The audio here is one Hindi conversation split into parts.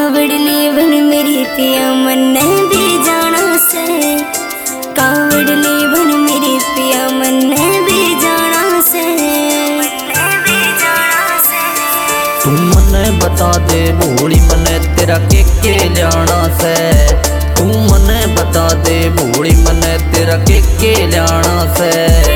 कावड़ली बन मेरी पिया मन भी जाना से, कावड़ली बन मेरी पिया मन भी जाना से। तू मने बता दे भोली मने तेरा के जाना से, तू मने बता दे भोली मने तेरा के जाना से।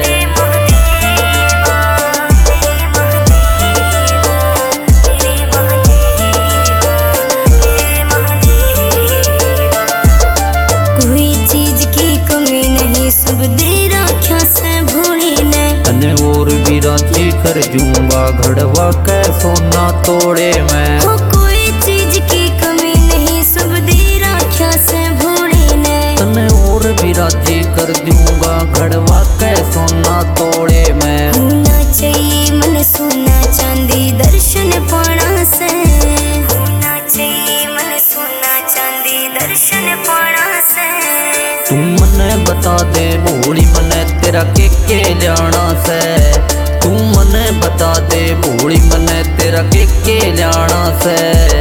तने और भी रांची कर जूंगा घड़वा के सोना तोड़े मैं। हो कोई चीज की कमी नहीं सब दे राख्या से भोले ने। तने और भी रांची कर दूंगा घड़वा के सोना तोड़े मैं। होना चाहिए मन सोना चांदी दर्शन पाना से, होना चाहिए मन सोना चांदी दर्शन पाना से। तू मने बता दे भोली मने तेरा के जाना से, तू मने बता दे भोली मने तेरा के जाना से।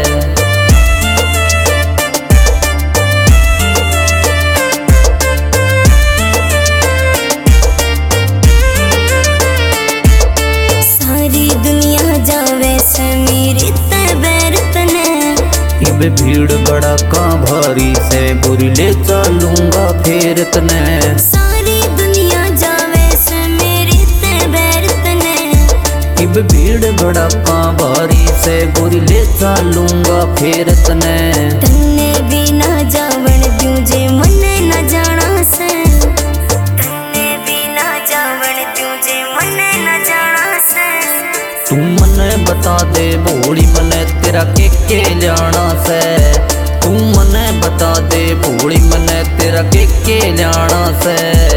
सारी दुनिया जावे से मेरे तैर तने। इबे भीड़ बड़ा का भारी से बुरी ले चलूंगा फिर तने। सारी दुनिया जावे से मेरे तैर तने। इबे भीड़ बड़ा का भारी से बुरी ले चलूंगा फिर तने। तन्ने भी ना जावण द्यूं जे मने न जाना से, तन्ने भी ना जावण द्यूं जे मने न जाना से। तू मने बता दे भोली मने तेरा के जाना से, तू मने बता दे भोली मने तेरा के जाना से।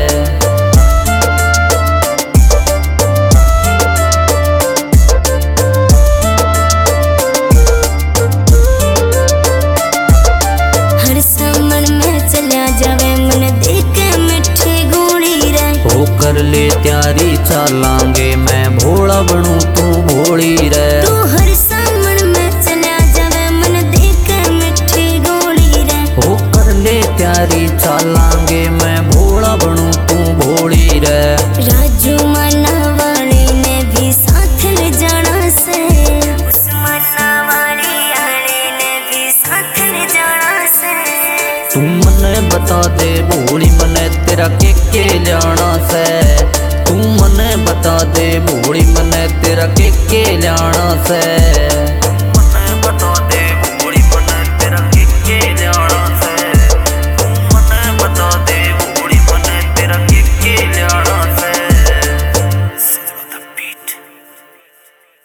हर सामन में चला जावे मन देखे मिठे गोली रे। हो कर ले त्यारी चालांगे मैं भोला बनूं तू भोली रे। तू हर सामन में चला जावे मन देखे मिठे गोली रे। हो कर ले त्यारी चालांगे मैं भोला बनूं तू भोली रे। राजू माना वाले ने भी साथ ले जाना से, उस माना वाले आले ने भी साथ ले जाना से। तू मने बता दे भोली मने तेरा के जाना से, तू मने बता दे भोली मने तेरा के जाना से।